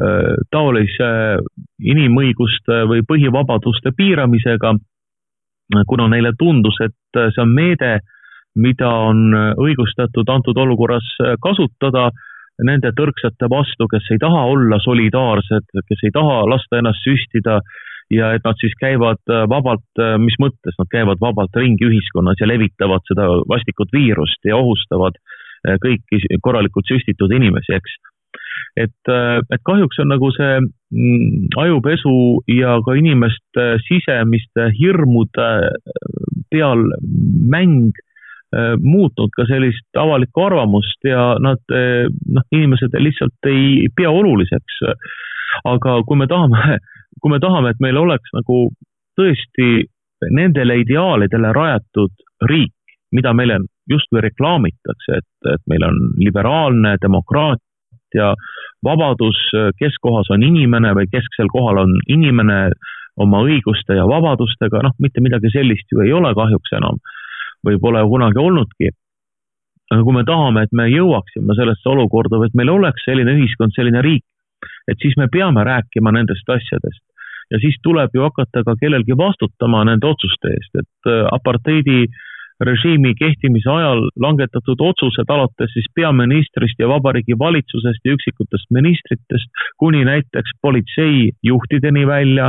taolise inimõiguste või põhivabaduste piiramisega, kuna neile tundus, et see on meede, mida on õigustatud antud olukorras kasutada nende tõrksate vastu, kes ei taha olla solidaarsed, kes ei taha lasta ennast süstida ja et nad siis käivad vabalt, mis mõttes, nad käivad vabalt ringi ühiskonnas ja levitavad seda vastikut viirust ja ohustavad kõiki korralikult süstitud inimesi, eks. Et kahjuks on nagu see ajupesu ja ka inimeste sisemiste hirmude peal mäng muutnud ka sellist avalikku arvamust ja inimesed lihtsalt ei pea oluliseks. Aga kui me tahame, et meil oleks nagu tõesti nendele ideaalidele rajatud riik, mida meile justkui reklaamitakse, et meil on liberaalne demokraatia, vabadus, keskkohas on inimene või kesksel kohal on inimene oma õiguste ja vabadustega, mitte midagi sellist ju ei ole kahjuks enam. Või pole kunagi olnudki. Aga kui me tahame, et me jõuaksime sellesse olukorda, või et meil oleks selline ühiskond, selline riik, et siis me peame rääkima nendest asjadest. Ja siis tuleb ju hakata ka kellelgi vastutama nende otsuste eest, et apartheidi režiimi kehtimise ajal langetatud otsused alates siis peaministrist ja vabariigi valitsusest ja üksikutest ministritest kuni näiteks politsei juhtideni välja,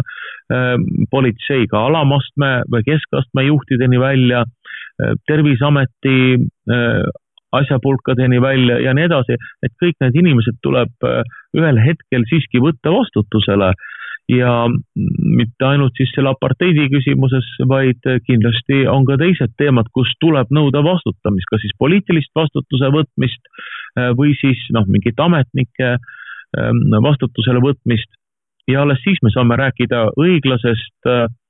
politsei ka alamastme või keskastme juhtideni välja, Terviseameti asjapulkadeni välja ja nii edasi, et kõik need inimesed tuleb ühel hetkel siiski võtta vastutusele ja mitte ainult siis selle apartheidi küsimuses, vaid kindlasti on ka teised teemad, kus tuleb nõuda vastutamist, kas siis poliitilist vastutuse võtmist või siis mingit ametnike vastutusele võtmist ja alles siis me saame rääkida õiglasest,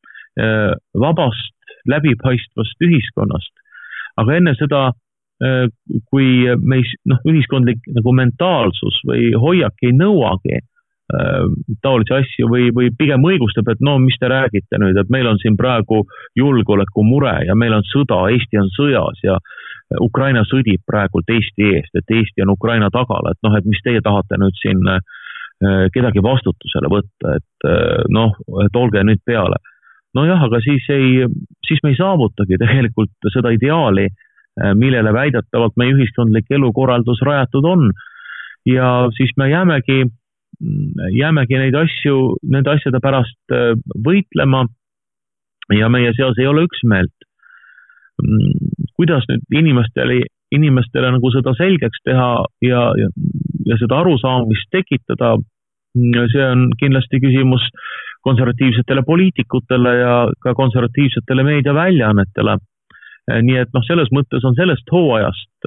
vabast, läbipaistvast ühiskonnast. Aga enne seda, kui ühiskondlik nagu mentaalsus või hoiak ei nõuagi taolisi asju või pigem õigustab, et mis te räägite nüüd, et meil on siin praegu julgeoleku mure ja meil on sõda, Eesti on sõjas ja Ukraina sõdib praegult Eesti eest, et Eesti on Ukraina tagal, et mis teie tahate nüüd siin kedagi vastutusele võtta, et olge nüüd peale. Aga siis me ei saavutagi tegelikult seda ideaali, millele väidetavalt meie ühiskondlik elukorraldus rajatud on. Ja siis me jäämegi neid asju, nende asjade pärast võitlema ja meie seas ei ole üksmeelt. Kuidas nüüd inimestele nagu seda selgeks teha ja seda arusaamist tekitada, see on kindlasti küsimus konservatiivsetele poliitikutele ja ka konservatiivsetele meediaväljaannetele. Nii et selles mõttes on sellest hooajast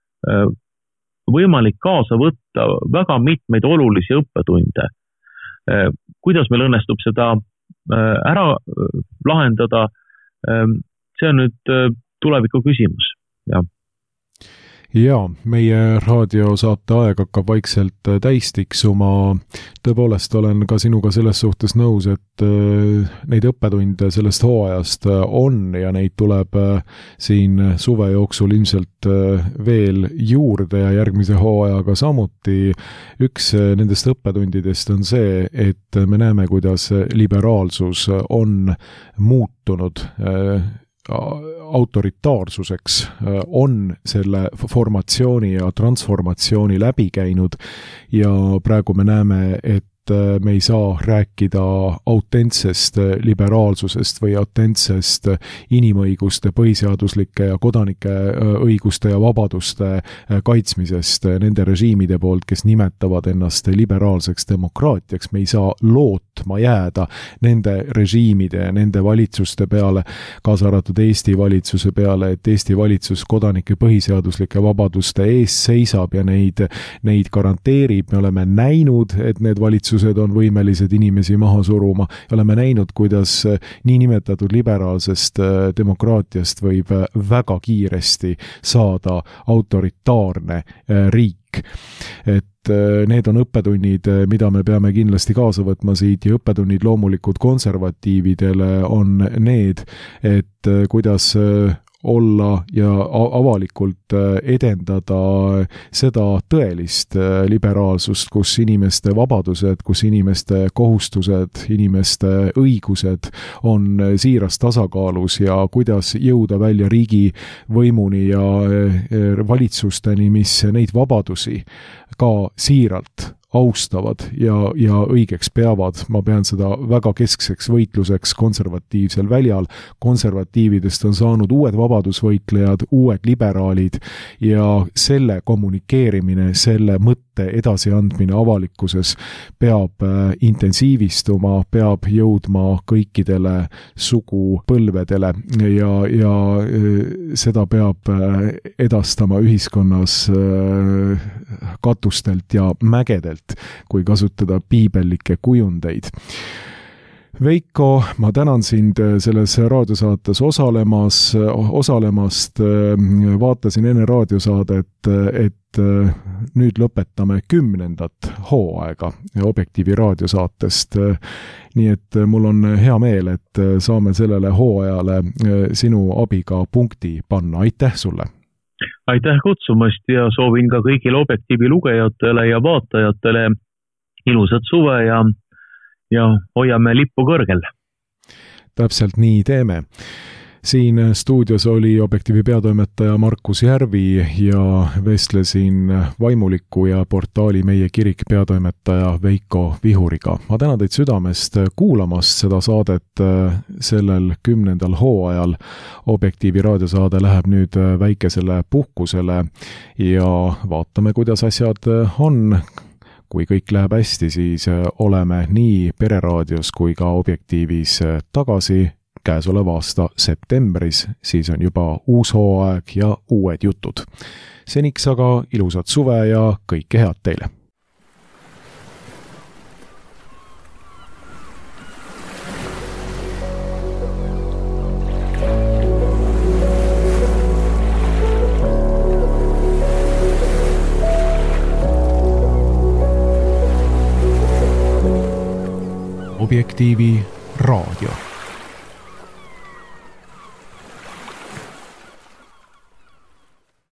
võimalik kaasa võtta väga mitmeid olulisi õppetunde. Kuidas meil õnnestub seda ära lahendada, see on nüüd tuleviku küsimus. Ja, meie raadiosaate aeg hakkab vaikselt täis tiksuma. Tõepoolest olen ka sinuga selles suhtes nõus, et neid õppetunde sellest hooajast on ja neid tuleb siin suve jooksul ilmselt veel juurde ja järgmise hooajaga samuti. Üks nendest õppetundidest on see, et me näeme, kuidas liberaalsus on muutunud autoritaarsuseks on selle formatsiooni ja transformatsiooni läbi käinud ja praegu me näeme, et me ei saa rääkida autentsest liberaalsusest või autentsest inimõiguste, põhiseaduslike ja kodanike õiguste ja vabaduste kaitsmisest nende režiimide poolt, kes nimetavad ennast liberaalseks demokraatiaks. Me ei saa lootma jääda nende režiimide ja nende valitsuste peale, kaasa arvatud Eesti valitsuse peale, et Eesti valitsus kodanike põhiseaduslike vabaduste ees seisab ja neid garanteerib. Me oleme näinud, et need valitsused on võimelised inimesi maha suruma ja oleme näinud, kuidas niinimetatud liberaalsest demokraatiast võib väga kiiresti saada autoritaarne riik. Et need on õppetunnid, mida me peame kindlasti kaasa võtma siit ja õppetunnid loomulikult konservatiividele on need, et kuidas olla ja avalikult edendada seda tõelist liberaalsust, kus inimeste vabadused, kus inimeste kohustused, inimeste õigused on siiras tasakaalus ja kuidas jõuda välja riigivõimuni ja valitsusteni, mis neid vabadusi ka siiralt austavad ja õigeks peavad. Ma pean seda väga keskseks võitluseks konservatiivsel väljal. Konservatiividest on saanud uued vabadusvõitlejad, uued liberaalid ja selle kommunikeerimine, selle mõtte edasiandmine avalikkuses peab intensiivistuma, peab jõudma kõikidele sugupõlvedele ja seda peab edastama ühiskonnas katustelt ja mägedelt, kui kasutada piibellikke kujundeid. Veiko, ma tänan sind selles raadiosaates osalemast. Vaatasin enne raadiosaadet, et nüüd lõpetame 10. hooaega Objektiivi raadiosaatest. Nii et mul on hea meel, et saame sellele hooajale sinu abiga punkti panna. Aitäh sulle! Aitäh kutsumast ja soovin ka kõigile Objektiivi lugejatele ja vaatajatele ilusat suve ja hoiame lippu kõrgel. Täpselt nii teeme. Siin stuudios oli Objektiivi peatoimetaja Markus Järvi ja vestlesin vaimuliku ja portaali Meie Kirik peatoimetaja Veiko Vihuriga. Ma tänan teid südamest kuulamast seda saadet sellel 10. hooajal. Objektiivi raadiosaade läheb nüüd väikesele puhkusele ja vaatame, kuidas asjad on. Kui kõik läheb hästi, siis oleme nii Pereraadios kui ka Objektiivis tagasi käesoleva aasta septembris, siis on juba uus hooaeg ja uued jutud. Seniks aga ilusat suve ja kõike head teile! Objektiivi raadio.